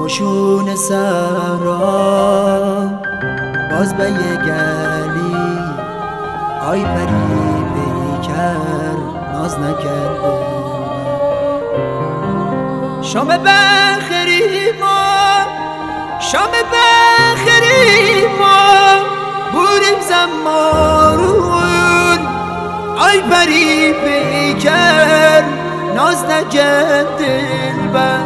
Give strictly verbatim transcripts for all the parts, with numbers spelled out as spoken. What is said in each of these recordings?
نموشون سهرا باز به یه گلی آی پری پیکر ناز نکرده شام بخری ما شام بخری ما بوریم زمارون آی پری پیکر ناز نکرده دلبر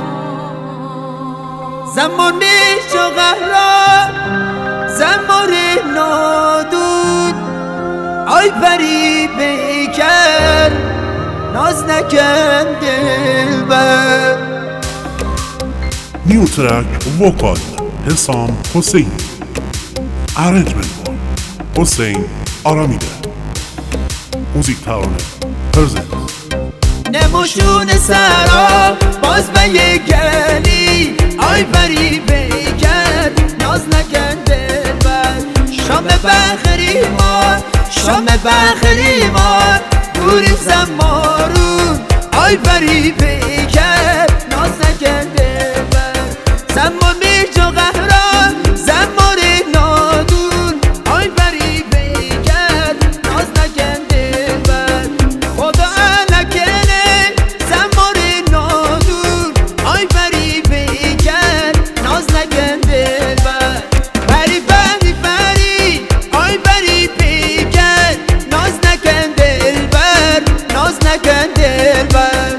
زمانی چو قهران زمانی نادود آی پری پیکر ناز نکن دلبر. New track vocal Hesam Hossein, arrangement by Hossein Aramide, music tower presents. نموشون سرا باز به یه گلی آی پری پیکر ناز نکن دلبر شام بخری ما شام بخری ما دوریم زمارون آی پری پیکر ناز نکن دلبر زمان میجا قهران زمان نادون آی پری پیکر ناز نکن دلبر خدا علکنه زمان نادون آی پری پیکر ناز نکن دلبر پری پری پری آی پری پیکر ناز نکن دلبر ناز نکن دلبر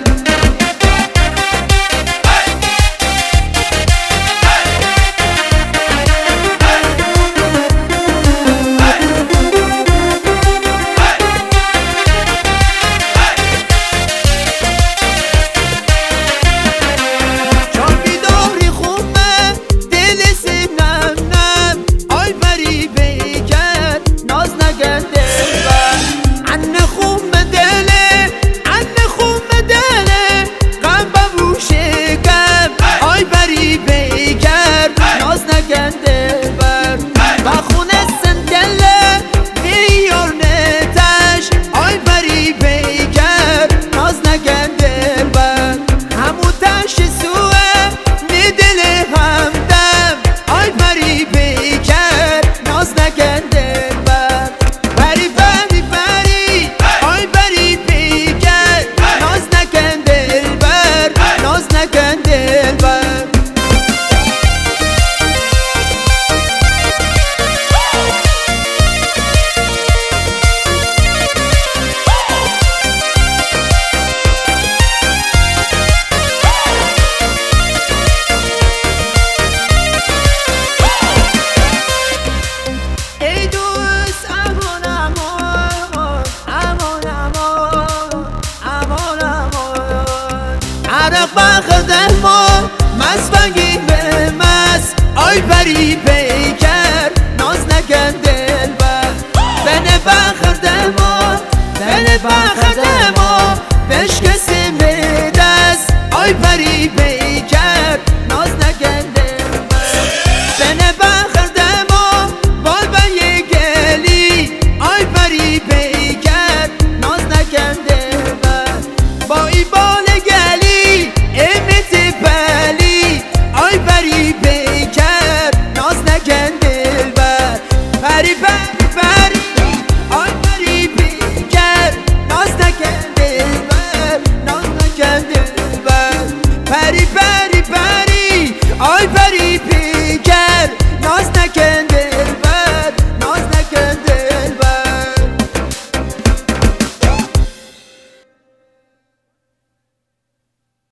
بخدر ما مسبگی به مس آی پری پیکر ناز نکن دلبر بنه بخدر ما بنه بخدر